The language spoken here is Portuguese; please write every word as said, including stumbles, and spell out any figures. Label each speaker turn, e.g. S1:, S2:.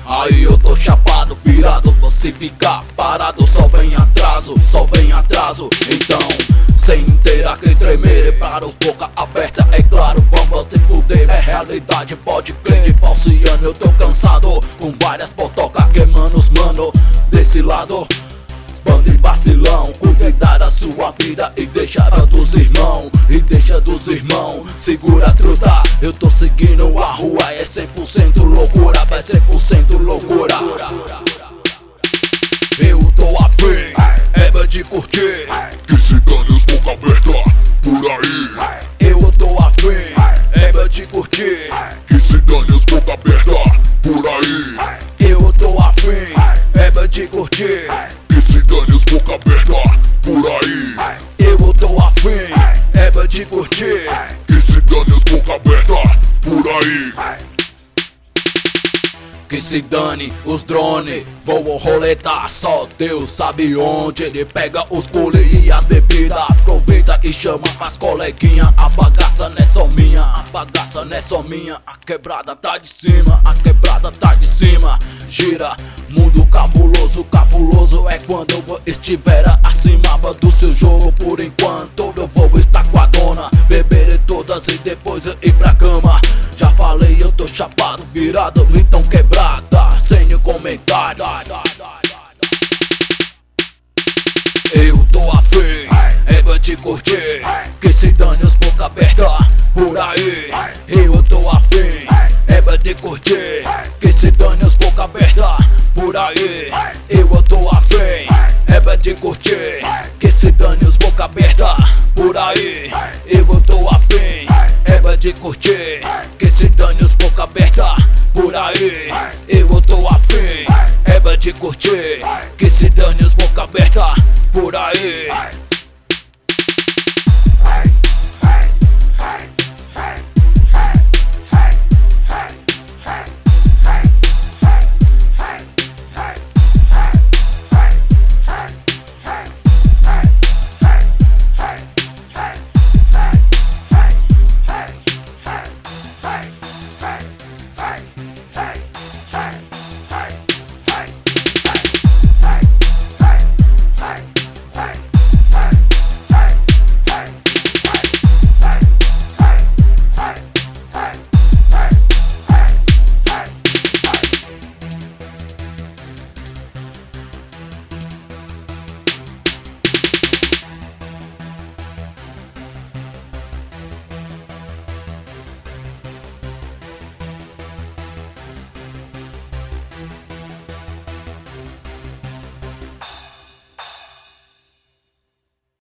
S1: Aí eu tô chapado, virado, você fica parado. Só vem atraso, só vem atraso. Então, sem ter que tremer, para os boca aberta, é claro, vamos se fuder. É realidade, pode crer de falciano. Eu tô cansado, com várias potocas queimando os mano desse lado. Bando e vacilão, cuidar da sua vida e deixar a dos irmãos. E deixa dos irmãos, segura a truta. Eu tô seguindo a rua, é cem por cento loucura, é cem por cento loucura. Eu tô afim, é de curtir,
S2: que se dane os boca aberta por aí.
S1: Eu tô afim, é de curtir,
S2: que se dane os boca aberta por aí.
S1: Eu tô afim, é de curtir,
S2: que se dane os boca aberta por aí.
S1: eu tô afim, é de curtir,
S2: que se dane os boca aberta por aí.
S1: que se dane os drones, vou roletar, só Deus sabe onde. Ele pega os cole e as bebidas, aproveita e chama as coleguinha. A bagaça não é só minha, a bagaça não é só minha. A quebrada tá de cima, a quebrada tá de cima. Gira, mundo cabuloso, cabuloso é quando eu estiver acima do seu jogo. Por enquanto eu vou estar com a dona, beber todas e depois ir pra cama. Já falei, eu tô chapado, virado, então quebrada, sem comentário. Eu tô afim, é de curtir, que se dane os boca aberta por aí. Eu tô afim, é de curtir, que se dane os boca aberta por aí. Eu tô afim, é de curtir, que se dane os boca aberta por aí. Eu tô afim, é de curtir, que se dane os boca aberta por aí. Eu tô afim, é de curtir, que se dane os boca aberta por aí.